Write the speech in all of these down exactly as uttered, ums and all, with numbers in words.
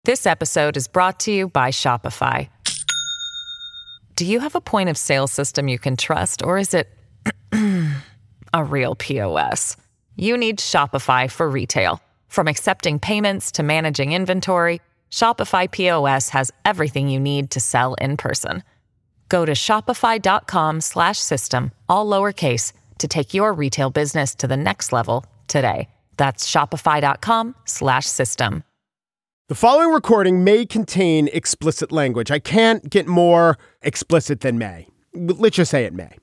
This episode is brought to you by Shopify. Do you have a point of sale system you can trust, or is it a real P O S? You need Shopify for retail. From accepting payments to managing inventory, Shopify P O S has everything you need to sell in person. Go to shopify.com slash system, all lowercase, to take your retail business to the next level today. That's shopify.com slash system. The following recording may contain explicit language. I can't get more explicit than may. Let's just say it may.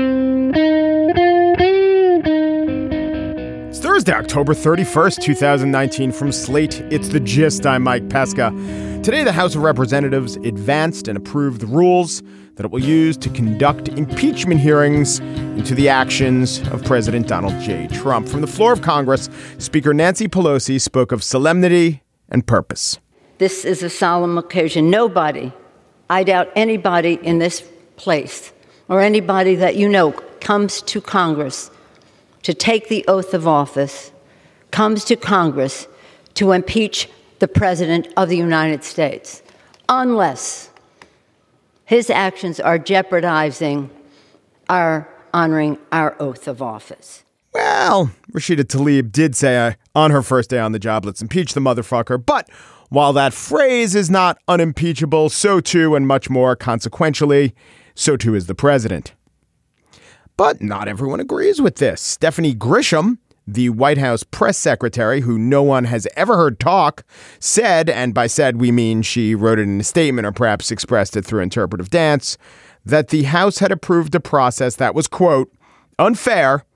It's Thursday, October thirty-first, twenty nineteen. From Slate, it's The Gist. I'm Mike Pesca. Today, the House of Representatives advanced and approved the rules that it will use to conduct impeachment hearings into the actions of President Donald J. Trump. From the floor of Congress, Speaker Nancy Pelosi spoke of solemnity and purpose. This is a solemn occasion. Nobody, I doubt anybody in this place or anybody that you know comes to Congress to take the oath of office, comes to Congress to impeach the President of the United States, unless his actions are jeopardizing our honoring our oath of office. Well, Rashida Tlaib did say uh, on her first day on the job, let's impeach the motherfucker. But while that phrase is not unimpeachable, so too, and much more consequentially, so too is the president. But not everyone agrees with this. Stephanie Grisham, the White House press secretary, who no one has ever heard talk, said, and by said we mean she wrote it in a statement or perhaps expressed it through interpretive dance, that the House had approved a process that was, quote, unfair,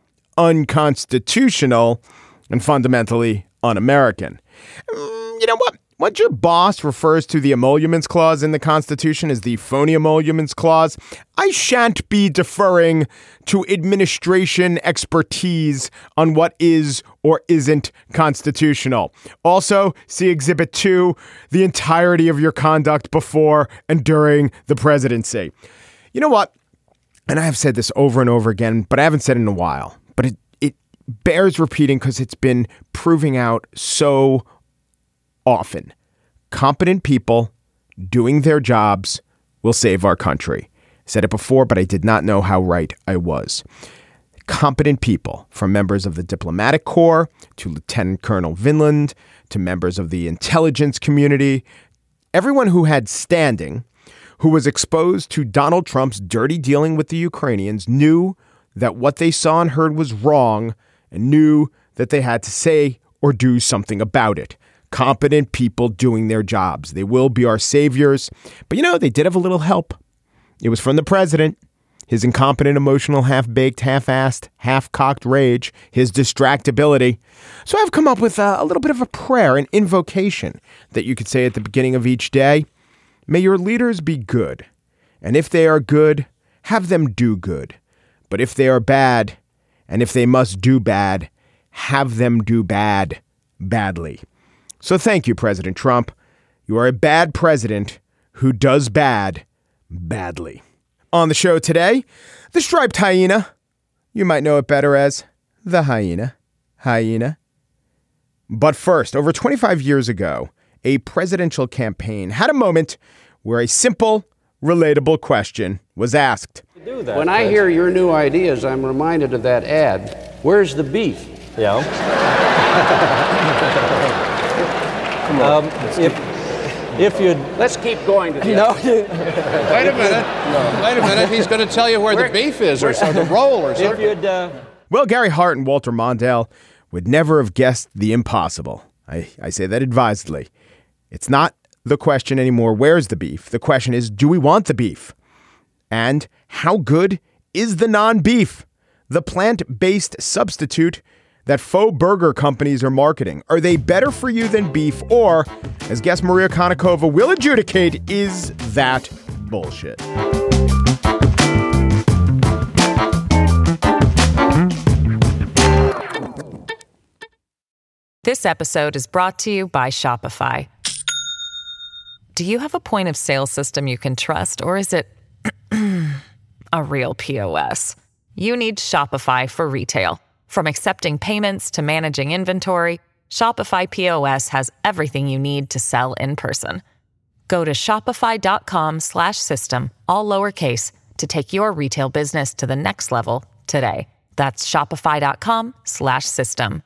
unconstitutional, and fundamentally un-American. You know what? Once your boss refers to the emoluments clause in the Constitution as the phony emoluments clause, I shan't be deferring to administration expertise on what is or isn't constitutional. Also, see Exhibit two, the entirety of your conduct before and during the presidency. You know what? And I have said this over and over again, but I haven't said it in a while. But it, it bears repeating because it's been proving out so often. Competent people doing their jobs will save our country. I said it before, but I did not know how right I was. Competent people, from members of the diplomatic corps to Lieutenant Colonel Vinland to members of the intelligence community, everyone who had standing, who was exposed to Donald Trump's dirty dealing with the Ukrainians, knew that what they saw and heard was wrong and knew that they had to say or do something about it. Competent people doing their jobs. They will be our saviors. But, you know, they did have a little help. It was from the president, his incompetent, emotional, half-baked, half-assed, half-cocked rage, his distractibility. So I've come up with a, a little bit of a prayer, an invocation that you could say at the beginning of each day. May your leaders be good. And if they are good, have them do good. But if they are bad, and if they must do bad, have them do bad, badly. So thank you, President Trump. You are a bad president who does bad, badly. On the show today, the striped hyena. You might know it better as the hyena. Hyena. But first, over twenty-five years ago, a presidential campaign had a moment where a simple, relatable question was asked. When I hear your new ideas, I'm reminded of that ad. Where's the beef? Yeah. Come on. Um, if if you'd let's keep going to the no. Wait a minute. No. Wait a minute. He's going to tell you where, where the beef is, or so, the roll, or something. If you'd, uh... Well, Gary Hart and Walter Mondale would never have guessed the impossible. I, I say that advisedly. It's not the question anymore, where's the beef? The question is, do we want the beef? And how good is the non-beef, the plant-based substitute that faux burger companies are marketing? Are they better for you than beef? Or, as guest Maria Konnikova will adjudicate, is that bullshit? This episode is brought to you by Shopify. Do you have a point of sale system you can trust, or is it a real P O S? You need Shopify for retail. From accepting payments to managing inventory, Shopify P O S has everything you need to sell in person. Go to shopify.com slash system, all lowercase, to take your retail business to the next level today. That's shopify.com slash system.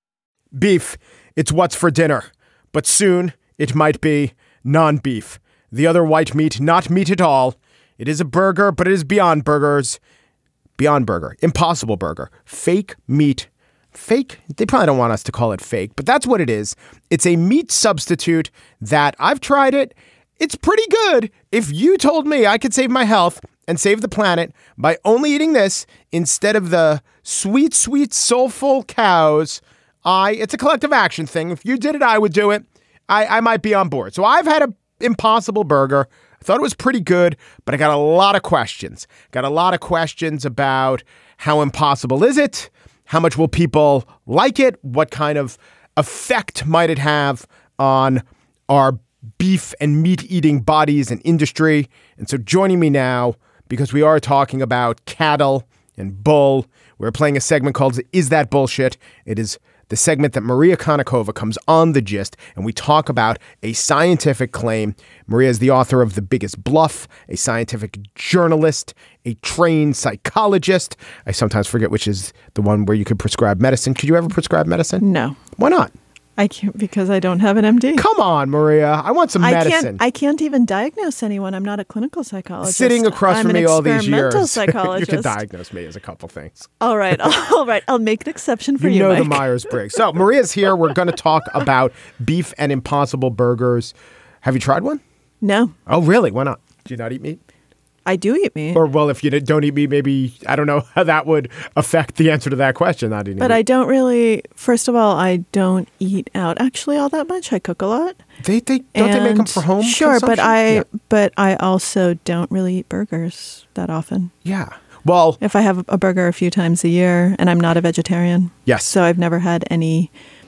Beef, it's what's for dinner. But soon, it might be non-beef. The other white meat, not meat at all. It is a burger, but it is Beyond Burgers. Beyond Burger. Impossible Burger. Fake meat. Fake? They probably don't want us to call it fake, but that's what it is. It's a meat substitute that I've tried it. It's pretty good. If you told me I could save my health and save the planet by only eating this instead of the sweet, sweet, soulful cows, I, it's a collective action thing. If you did it, I would do it. I, I might be on board. So I've had an Impossible Burger. I thought it was pretty good, but I got a lot of questions. Got a lot of questions about how impossible is it? How much will people like it? What kind of effect might it have on our beef and meat eating bodies and industry? And so joining me now, because we are talking about cattle and bull, we're playing a segment called Is That Bullshit? It is the segment that Maria Konnikova comes on The Gist, and we talk about a scientific claim. Maria is the author of The Biggest Bluff, a scientific journalist, a trained psychologist. I sometimes forget which is the one where you could prescribe medicine. Could you ever prescribe medicine? No. Why not? I can't because I don't have an M D. Come on, Maria. I want some I medicine. Can't, I can't even diagnose anyone. I'm not a clinical psychologist. Sitting across I'm from me all these years, psychologist. you could diagnose me as a couple things. All right. All right. I'll make an exception for you, You know Mike. the Myers-Briggs. So Maria's here. We're going to talk about beef and Impossible Burgers. Have you tried one? No. Oh, really? Why not? Do you not eat meat? I do eat meat. Or, well, if you don't eat meat, maybe, I don't know how that would affect the answer to that question. Not eating but meat. I don't really, first of all, I don't eat out actually all that much. I cook a lot. They, they Don't and they make them for home Sure, but consumption? I, Yeah. but I also don't really eat burgers that often. Yeah. Well, If I have a burger a few times a year, and I'm not a vegetarian. Yes. So I've never had any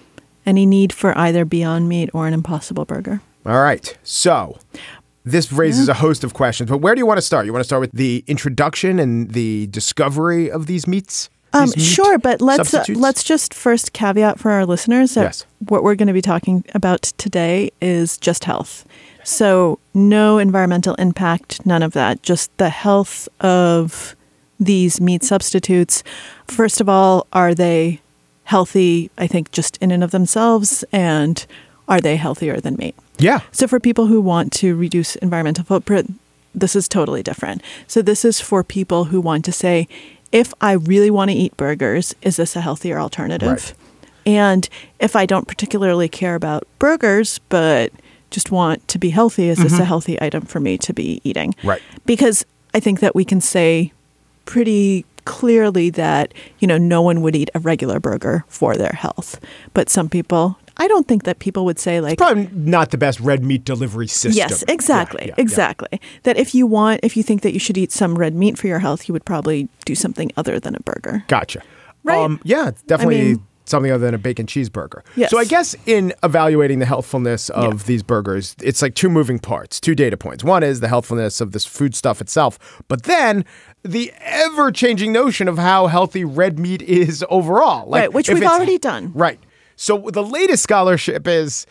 any need for either Beyond Meat or an Impossible Burger. all right. So this raises a host of questions, but where do you want to start? You want to start with the introduction and the discovery of these meats? Um, These meat sure, but let's uh, substitutes? let's just first caveat for our listeners that Yes. what we're going to be talking about today is just health. So no environmental impact, none of that. Just the health of these meat substitutes. First of all, are they healthy? I think just in and of themselves, and are they healthier than meat? Yeah. So for people who want to reduce environmental footprint, this is totally different. So this is for people who want to say, if I really want to eat burgers, is this a healthier alternative? Right. And if I don't particularly care about burgers, but just want to be healthy, is this a healthy item for me to be eating? Right. Because I think that we can say pretty clearly that, you know, no one would eat a regular burger for their health. But some people, I don't think that people would say like, Probably not the best red meat delivery system. yes, exactly, Yeah, yeah, yeah. exactly. That if you want, if you think that you should eat some red meat for your health, you would probably do something other than a burger. Gotcha. Right? Um, yeah, it's definitely I mean- something other than a bacon cheeseburger. Yes. So I guess in evaluating the healthfulness of Yeah. these burgers, it's like two moving parts, two data points. One is the healthfulness of this food stuff itself, but then the ever-changing notion of how healthy red meat is overall. Like, Right, which if we've it's- already done. Right. So the latest scholarship is,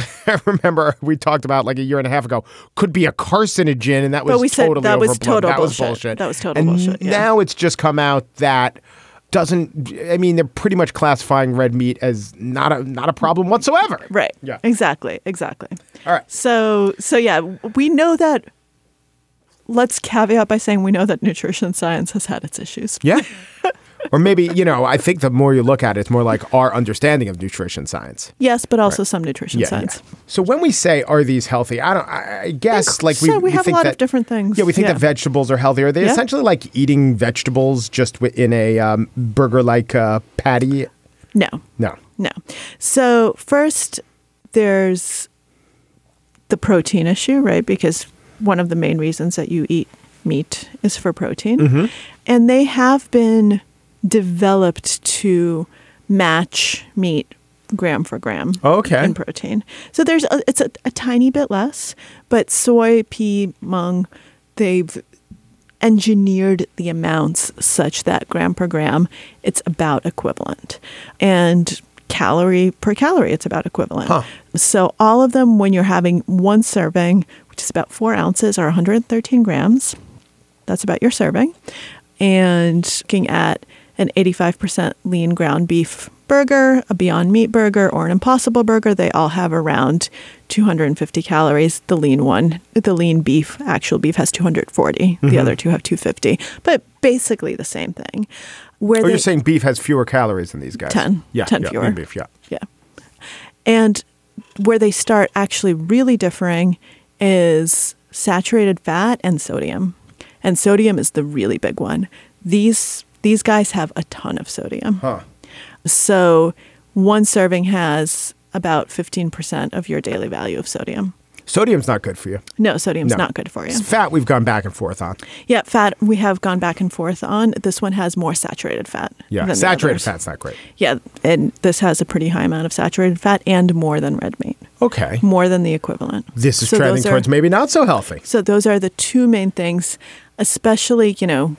I remember we talked about like a year and a half ago, could be a carcinogen, and that was But we said totally that was overblown. total that was bullshit. bullshit. That was total and bullshit, yeah. now it's just come out that doesn't. I mean, they're pretty much classifying red meat as not a not a problem whatsoever. Right. Yeah. Exactly. Exactly. All right. So, so yeah, we know that. Let's caveat by saying we know that nutrition science has had its issues. Yeah. Or maybe, you know, I think the more you look at it, it's more like our understanding of nutrition science. Yes, but also some nutrition Yeah, science. yeah. So when we say, are these healthy? I don't, I I guess think like we, so. We have a think lot that, of different things. Yeah, we think Yeah. that vegetables are healthy. Are they Yeah. essentially like eating vegetables just wi- in a um, burger-like uh, patty? No. No. No. So first, there's the protein issue, right? Because one of the main reasons that you eat meat is for protein. Mm-hmm. And they have been developed to match meat gram for gram Okay. in protein. So there's a, it's a, a tiny bit less, but soy, pea, mung, they've engineered the amounts such that gram per gram, it's about equivalent. And calorie per calorie, it's about equivalent. Huh. So all of them, when you're having one serving, which is about four ounces or one hundred thirteen grams, that's about your serving. And looking at an eighty-five percent lean ground beef burger, a Beyond Meat burger, or an Impossible burger, they all have around two hundred fifty calories. The lean one, the lean beef, actual beef has two hundred forty. Mm-hmm. The other two have two hundred fifty. But basically the same thing. Where oh, they, you're saying beef has fewer calories than these guys? ten. Yeah, ten yeah, fewer. lean beef, yeah. Yeah. And where they start actually really differing is saturated fat and sodium. And sodium is the really big one. These these guys have a ton of sodium. Huh. So one serving has about fifteen percent of your daily value of sodium. Sodium's not good for you. No, sodium's No. not good for you. Fat, we've gone back and forth on. Yeah, fat we have gone back and forth on. This one has more saturated fat. Yeah, than the saturated others. fat's not great. Yeah, and this has a pretty high amount of saturated fat and more than red meat. Okay. More than the equivalent. This is So trending those are- towards maybe not so healthy. So those are the two main things, especially, you know,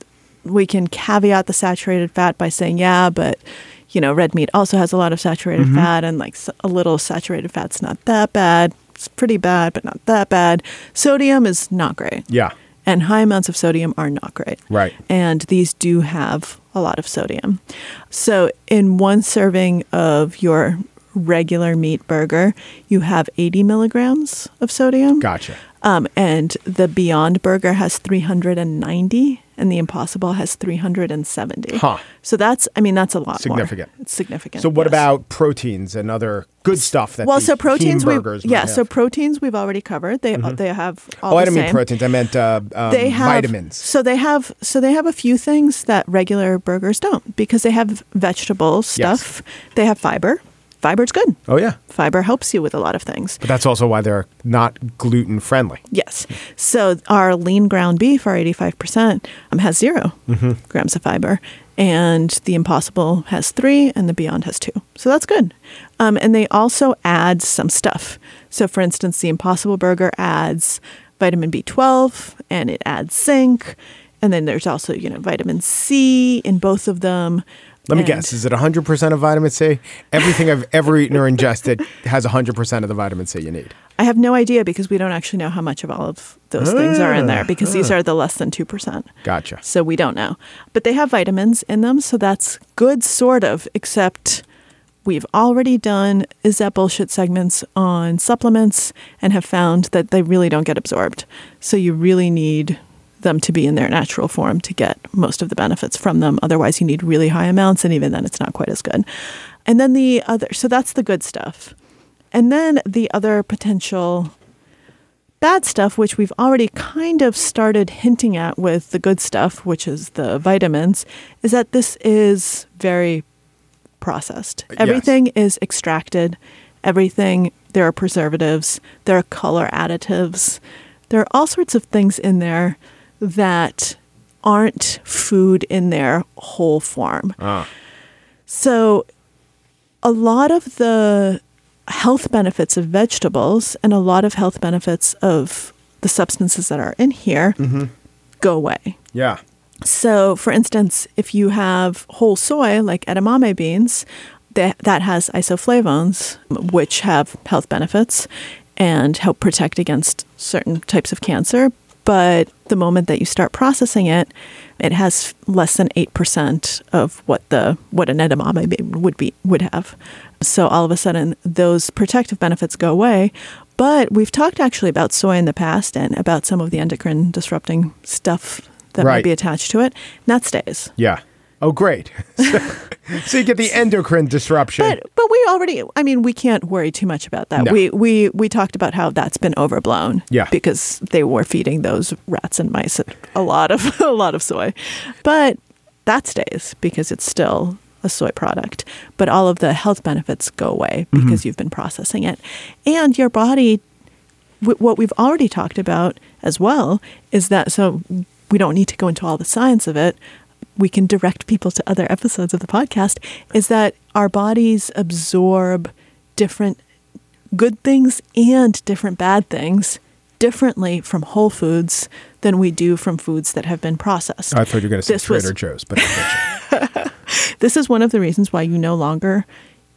we can caveat the saturated fat by saying, yeah, but, you know, red meat also has a lot of saturated Mm-hmm. fat, and like s- a little saturated fat's not that bad. It's pretty bad, but not that bad. Sodium is not great. Yeah. And high amounts of sodium are not great. Right. And these do have a lot of sodium. So in one serving of your regular meat burger, you have eighty milligrams of sodium. Gotcha. Um, and the Beyond Burger has three hundred ninety, and the Impossible has three hundred seventy. Huh. So that's, I mean, that's a lot Significant. more. It's significant. So what yes. about proteins and other good stuff that Well, the so proteins, Heen we burgers might yeah, have? so proteins we've already covered. They they have all Oh, I the didn't mean same. proteins. I meant uh, um, They have vitamins. So they have so they have a few things that regular burgers don't, because they have vegetable stuff. They have fiber. Fiber's good. Oh, yeah. Fiber helps you with a lot of things. But that's also why they're not gluten friendly. Yes. So our lean ground beef, our eighty-five percent, um, has zero Mm-hmm. grams of fiber. And the Impossible has three, and the Beyond has two. So that's good. Um, and they also add some stuff. So, for instance, the Impossible Burger adds vitamin B twelve, and it adds zinc. And then there's also, you know, vitamin C in both of them. Let me And- guess. Is it one hundred percent of vitamin C? Everything I've ever eaten or ingested has one hundred percent of the vitamin C you need. I have no idea, because we don't actually know how much of all of those things are in there, because these are the less than two percent. Gotcha. So we don't know. But they have vitamins in them, so that's good, sort of, except we've already done Is That Bullshit segments on supplements and have found that they really don't get absorbed. So you really need them to be in their natural form to get most of the benefits from them. Otherwise, you need really high amounts, and even then it's not quite as good. And then the other, so that's the good stuff. And then the other potential bad stuff, which we've already kind of started hinting at with the good stuff, which is the vitamins, is that this is very processed. Yes. Everything is extracted. Everything, there are preservatives, there are color additives, there are all sorts of things in there that aren't food in their whole form. Ah. So a lot of the health benefits of vegetables and a lot of health benefits of the substances that are in here go away. Yeah. So, for instance, if you have whole soy, like edamame beans, that, that has isoflavones, which have health benefits and help protect against certain types of cancer. But the moment that you start processing it, it has less than eight percent of what the what an edamame bean would be would have. So all of a sudden, those protective benefits go away. But we've talked actually about soy in the past and about some of the endocrine disrupting stuff that Right. might be attached to it. And that stays. Yeah. Oh, great. So, so you get the endocrine disruption. But but we already, I mean, we can't worry too much about that. No. We we we talked about how that's been overblown. Yeah. Because they were feeding those rats and mice a lot of a lot of soy. But that stays because it's still a soy product. But all of the health benefits go away because you've been processing it. And your body, w- what we've already talked about as well is that, so we don't need to go into all the science of it. We can direct people to other episodes of the podcast, is that our bodies absorb different good things and different bad things differently from whole foods than we do from foods that have been processed. I thought you were going to say This was- Trader Joe's, but I get you. This is one of the reasons why you no longer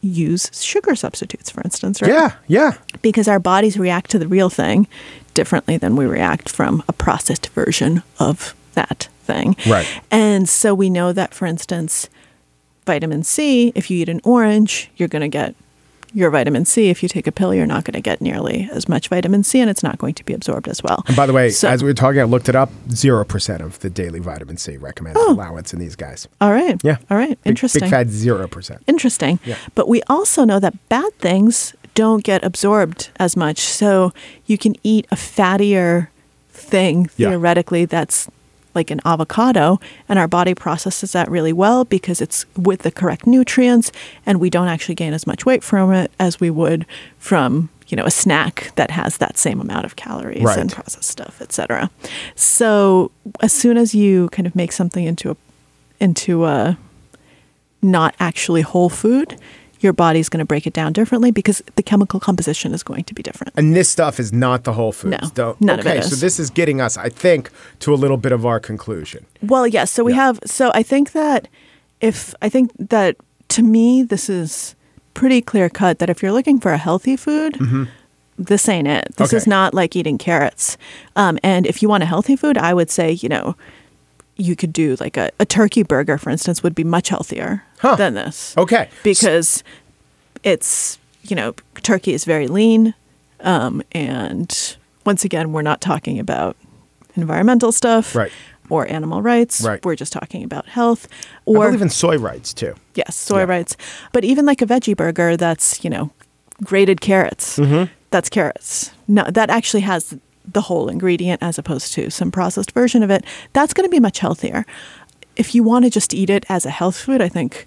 use sugar substitutes, for instance, right? Yeah, yeah. Because our bodies react to the real thing differently than we react from a processed version of that thing. Right. And so we know that, for instance, vitamin C, if you eat an orange, you're going to get your vitamin C. If you take a pill, you're not going to get nearly as much vitamin C, and it's not going to be absorbed as well. And by the way, so, as we were talking, I looked it up, zero percent of the daily vitamin C recommended oh. allowance in these guys. All right. Yeah. All right. Interesting. Big, big fat zero percent. Interesting. Yeah. But we also know that bad things don't get absorbed as much. So you can eat a fattier thing, Yeah. theoretically, that's like an avocado, and our body processes that really well because it's with the correct nutrients, and we don't actually gain as much weight from it as we would from, you know, a snack that has that same amount of calories Right. and processed stuff, et cetera. So as soon as you kind of make something into a into a not actually whole food, your body's going to break it down differently because the chemical composition is going to be different. And this stuff is not the whole foods. No, Don't, none of okay, it so is. this is getting us, I think, to a little bit of our conclusion. Well, yes. So we Yeah. have, so I think that if, I think that to me, this is pretty clear cut that if you're looking for a healthy food, this ain't it. This Okay. is not like eating carrots. Um, and if you want a healthy food, I would say, you know, you could do like a, a turkey burger, for instance, would be much healthier Huh. than this. Okay. Because it's, you know, turkey is very lean. Um, and once again, we're not talking about environmental stuff Right. or animal rights. Right. We're just talking about health. I Or believe in soy rights, too. yes, soy Yeah. rights. But even like a veggie burger that's, you know, grated carrots. Mm-hmm. That's carrots. No, that actually has the whole ingredient as opposed to some processed version of it. That's going to be much healthier. If you want to just eat it as a health food, I think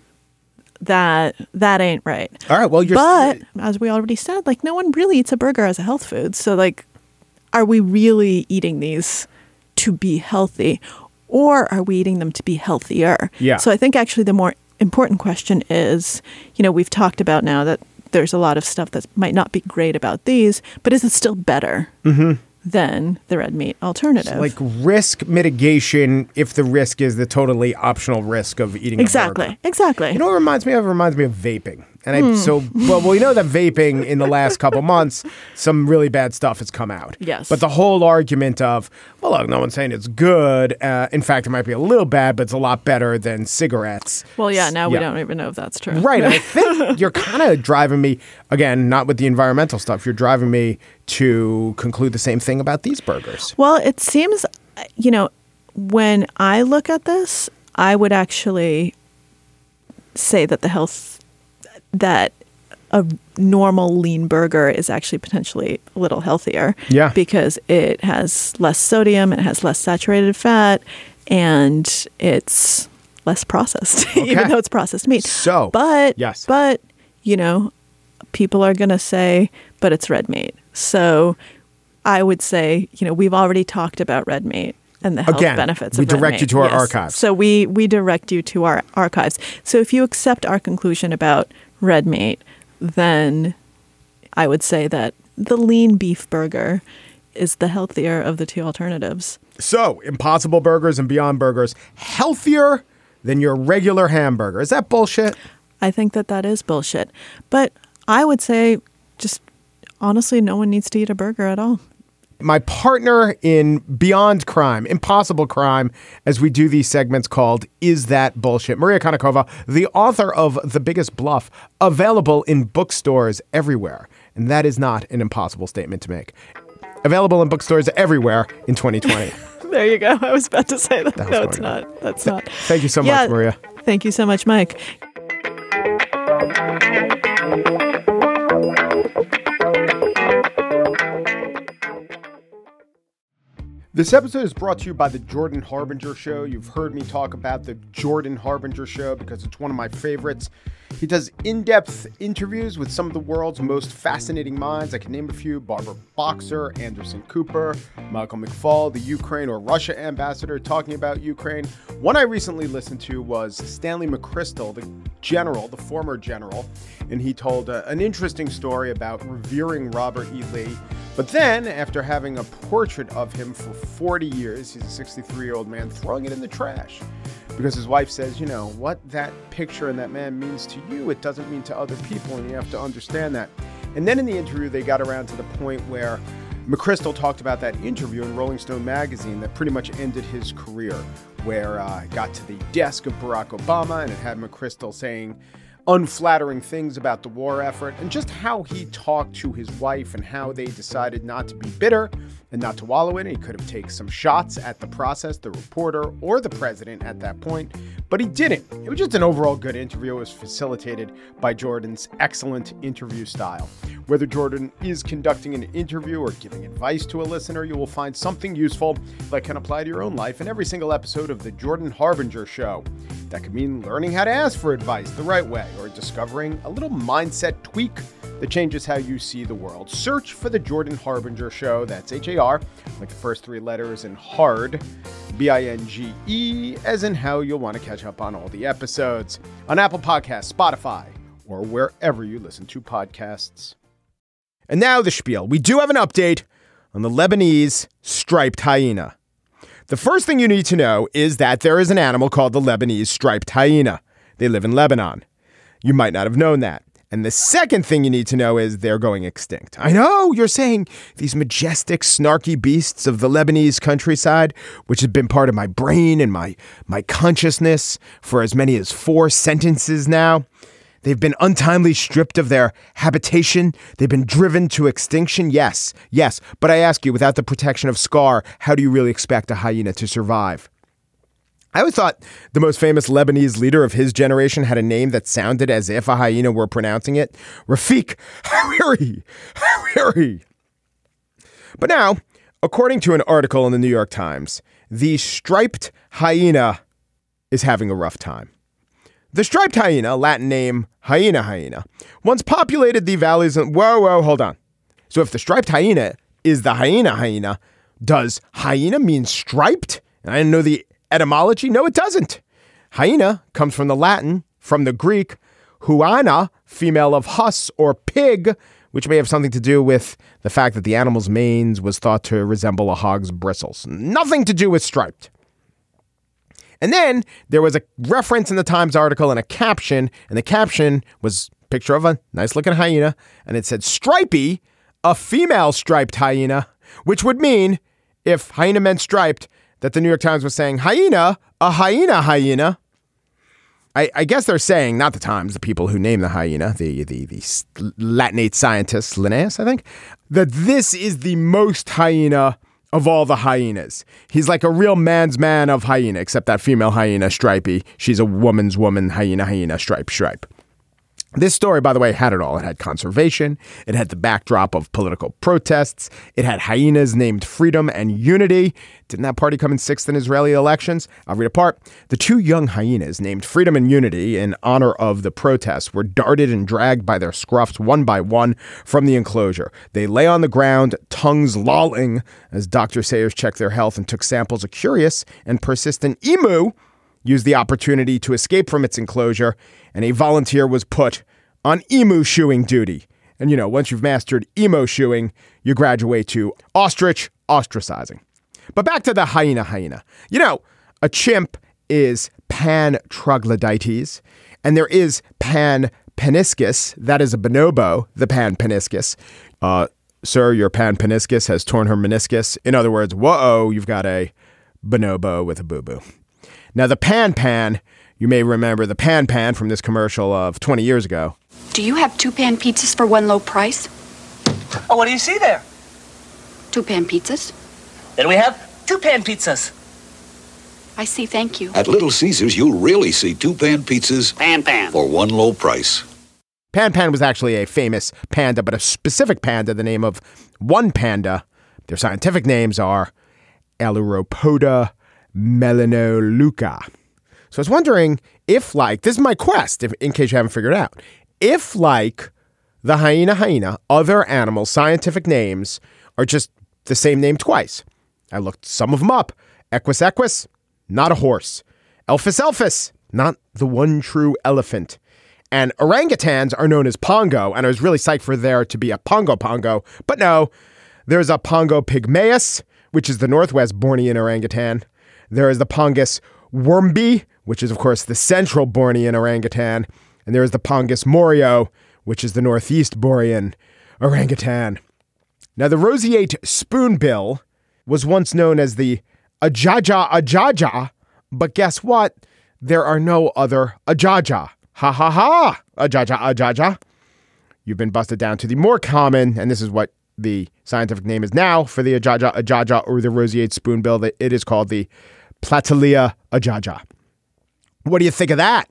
that that ain't right. All right, well, you're... But as we already said, like no one really eats a burger as a health food. So like, are we really eating these to be healthy, or are we eating them to be healthier? Yeah. So I think actually the more important question is, you know, we've talked about now that there's a lot of stuff that might not be great about these, but is it still better than the red meat alternative? Like risk mitigation if the risk is the totally optional risk of eating a exactly, burger. exactly. You know what it reminds me of? It reminds me of vaping. And I so well, well, we know that vaping in the last couple months, some really bad stuff has come out. Yes. But the whole argument of, well, look, no one's saying it's good. Uh, in fact, it might be a little bad, but it's a lot better than cigarettes. well, yeah, now we Yeah. don't even know if that's true. Right. And I think you're kind of driving me, again, not with the environmental stuff, you're driving me to conclude the same thing about these burgers. Well, it seems, you know, when I look at this, I would actually say that the health, that a normal lean burger is actually potentially a little healthier. Yeah. Because it has less sodium, it has less saturated fat, and it's less processed, even Okay. though it's processed meat. So, but, yes. but, you know, people are going to say, but it's red meat. So I would say, you know, we've already talked about red meat and the health Again, benefits we of red direct you meat. to our Yes. archives. So we, we direct you to our archives. So if you accept our conclusion about red meat, then I would say that the lean beef burger is the healthier of the two alternatives. So, Impossible Burgers and Beyond Burgers, healthier than your regular hamburger. Is that bullshit? I think that that is bullshit. But I would say just honestly, no one needs to eat a burger at all. My partner in Beyond Crime, Impossible Crime, as we do these segments called Is That Bullshit? Maria Konnikova, the author of The Biggest Bluff, available in bookstores everywhere. And that is not an impossible statement to make. Available in bookstores everywhere in twenty twenty. There you go. I was about to say that. That was no, it's going on. not. That's not. Thank you so Yeah, much, Maria. Thank you so much, Mike. This episode is brought to you by the Jordan Harbinger Show. You've heard me talk about the Jordan Harbinger Show because it's one of my favorites. He does in-depth interviews with some of the world's most fascinating minds. I can name a few: Barbara Boxer, Anderson Cooper, Michael McFaul, the Ukraine or Russia ambassador talking about Ukraine. One I recently listened to was Stanley McChrystal, the general, the former general, and he told uh, an interesting story about revering Robert E. Lee. But then, after having a portrait of him for forty years, he's a sixty-three-year-old man, throwing it in the trash. because his wife says, you know, what that picture and that man means to you, it doesn't mean to other people, and you have to understand that. And then in the interview, they got around to the point where McChrystal talked about that interview in Rolling Stone magazine that pretty much ended his career, where uh, it got to the desk of Barack Obama and it had McChrystal saying unflattering things about the war effort and just how he talked to his wife and how they decided not to be bitter and not to wallow in it. He could have taken some shots at the process, the reporter, or the president at that point, but he didn't. It was just an overall good interview. It was facilitated by Jordan's excellent interview style. Whether Jordan is conducting an interview or giving advice to a listener, you will find something useful that can apply to your own life in every single episode of The Jordan Harbinger Show. That could mean learning how to ask for advice the right way or discovering a little mindset tweak that changes how you see the world. Search for The Jordan Harbinger Show. That's H A R, like the first three letters, and hard, B I N G E, as in how you'll want to catch up on all the episodes on Apple Podcasts, Spotify, or wherever you listen to podcasts. And now the spiel. We do have an update on the Lebanese striped hyena. The first thing you need to know is that there is an animal called the Lebanese striped hyena. They live in Lebanon. You might not have known that. And the second thing you need to know is they're going extinct. I know you're saying these majestic, snarky beasts of the Lebanese countryside, which have been part of my brain and my, my consciousness for as many as four sentences now. They've been untimely stripped of their habitation. They've been driven to extinction. Yes, yes. But I ask you, without the protection of Scar, how do you really expect a hyena to survive? I always thought the most famous Lebanese leader of his generation had a name that sounded as if a hyena were pronouncing it. Rafik Hariri. Hariri. But now, according to an article in the New York Times, the striped hyena is having a rough time. The striped hyena, Latin name hyena hyena, once populated the valleys and whoa, whoa, hold on. So if the striped hyena is the hyena hyena, does hyena mean striped? And I didn't know the etymology. No, it doesn't. Hyena comes from the Latin, from the Greek, huana, female of hus or pig, which may have something to do with the fact that the animal's manes was thought to resemble a hog's bristles. Nothing to do with striped. And then there was a reference in the Times article and a caption, and the caption was a picture of a nice-looking hyena, and it said, stripey, a female striped hyena, which would mean, if hyena meant striped, that the New York Times was saying, hyena, a hyena hyena. I, I guess they're saying, not the Times, the people who name the hyena, the, the, the Latinate scientist, Linnaeus, I think, that this is the most hyena of all the hyenas. He's like a real man's man of hyena, except that female hyena, Stripey. She's a woman's woman, hyena, hyena, stripe, stripe. This story, by the way, had it all. It had conservation. It had the backdrop of political protests. It had hyenas named Freedom and Unity. Didn't that party come in sixth in Israeli elections? I'll read a part. The two young hyenas named Freedom and Unity in honor of the protests were darted and dragged by their scruffs one by one from the enclosure. They lay on the ground, tongues lolling, as Doctor Sayers checked their health and took samples. A curious and persistent emu used the opportunity to escape from its enclosure, and a volunteer was put on emu shoeing duty. And, you know, once you've mastered emo shoeing, you graduate to ostrich ostracizing. But back to the hyena hyena. You know, a chimp is pan troglodytes, and there is pan peniscus. That is a bonobo, the pan peniscus. Uh, sir, your pan peniscus has torn her meniscus. In other words, whoa, you've got a bonobo with a boo-boo. Now, the pan pan, you may remember the pan pan from this commercial of twenty years ago. Do you have two pan pizzas for one low price? Oh, what do you see there? Two pan pizzas? Then we have two pan pizzas. I see, thank you. At Little Caesars, you'll really see two pan pizzas Pan pan. for one low price. Pan pan was actually a famous panda, but a specific panda, the name of one panda. Their scientific names are Ailuropoda melanoluca. So I was wondering if, like, this is my quest, if, in case you haven't figured it out, if, like, the hyena hyena, other animal scientific names are just the same name twice. I looked some of them up. Equus equus, not a horse. Elphus elphus, not the one true elephant. And orangutans are known as pongo, and I was really psyched for there to be a pongo pongo. But no, there's a Pongo pygmaeus, which is the northwest Bornean orangutan. There is the Pongus wormby, which is, of course, the central Bornean orangutan. And there is the Pongus morio, which is the northeast Bornean orangutan. Now, the roseate spoonbill was once known as the Ajaja ajaja, but guess what? There are no other Ajaja. Ha ha ha! Ajaja ajaja. You've been busted down to the more common, and this is what the scientific name is now for the Ajaja ajaja or the roseate spoonbill. That it is called the Platylia ajaja. What do you think of that?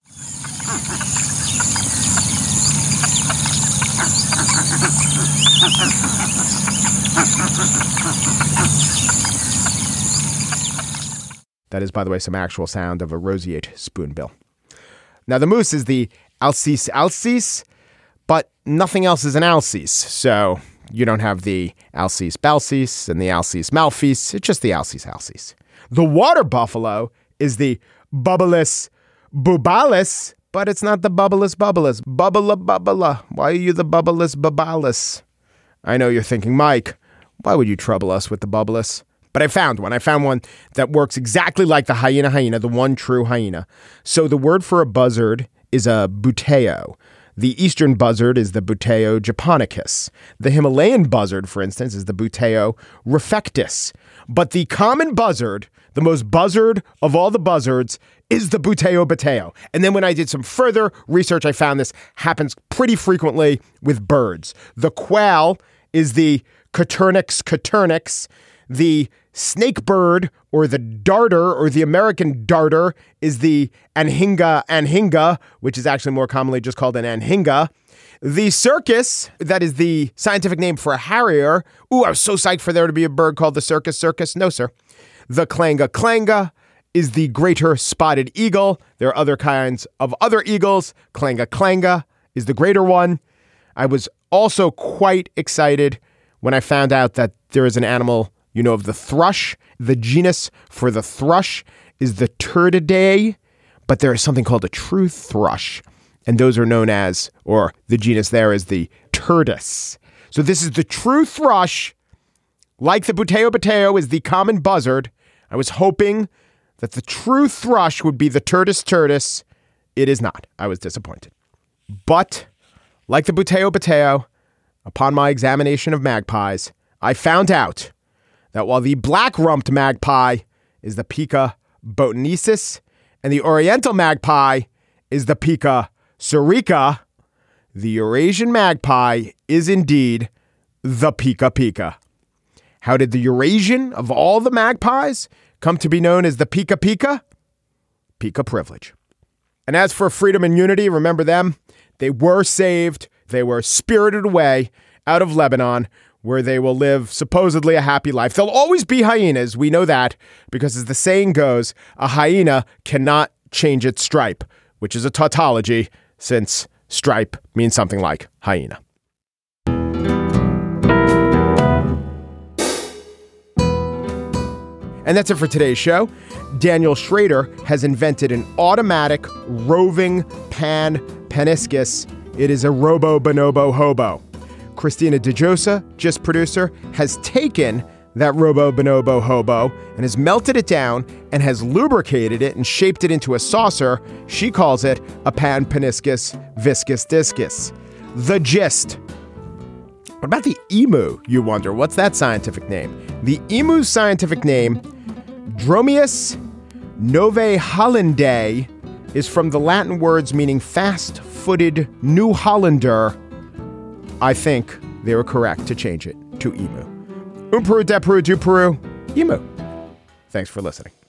That is, by the way, some actual sound of a roseate spoonbill. Now, the moose is the Alces alces, but nothing else is an alces. So you don't have the Alces balces and the Alces malfeas. It's just the Alces alces. The water buffalo is the Bubulus bubalis, but it's not the Bubulus bubulus. Bubbla bubbla. Why are you the Bubulus bubalis? I know you're thinking, Mike, why would you trouble us with the Bubulus? But I found one. I found one that works exactly like the hyena hyena, the one true hyena. So the word for a buzzard is a buteo. The eastern buzzard is the Buteo japonicus. The Himalayan buzzard, for instance, is the Buteo refectus. But the common buzzard, the most buzzard of all the buzzards, is the Buteo bateo. And then when I did some further research, I found this happens pretty frequently with birds. The quail is the Coturnix coturnix. The snakebird or the darter or the American darter is the Anhinga anhinga, which is actually more commonly just called an anhinga. The circus, that is the scientific name for a harrier. Ooh, I was so psyched for there to be a bird called the circus circus. No, sir. The clangga clangga is the greater spotted eagle. There are other kinds of other eagles. Clangga clangga is the greater one. I was also quite excited when I found out that there is an animal, you know, of the thrush. The genus for the thrush is the Turdidae, but there is something called a true thrush, and those are known as, or the genus there is the Turdus. So this is the true thrush, like the Buteo bateo is the common buzzard. I was hoping that the true thrush would be the Turdus turdus. It is not. I was disappointed. But like the Buteo bateo, upon my examination of magpies, I found out that while the black-rumped magpie is the Pica botaensis and the oriental magpie is the Pica surica, the Eurasian magpie is indeed the Pica pica. How did the Eurasian of all the magpies come to be known as the Pica pica? Pica privilege. And as for freedom and unity, remember them? They were saved. They were spirited away out of Lebanon, where they will live supposedly a happy life. They'll always be hyenas. We know that because, as the saying goes, a hyena cannot change its stripe, which is a tautology since stripe means something like hyena. And that's it for today's show. Daniel Schrader has invented an automatic roving pan peniscus. It is a robo bonobo hobo. Christina DeJosa, just producer, has taken that robo bonobo hobo and has melted it down and has lubricated it and shaped it into a saucer. She calls it a pan peniscus viscus discus. The gist. What about the emu, you wonder? What's that scientific name? The emu's scientific name, Dromeus novaehollandae, is from the Latin words meaning fast-footed New Hollander. I think they were correct to change it to emu. Um Peru, de Peru, du Peru, emu. Thanks for listening.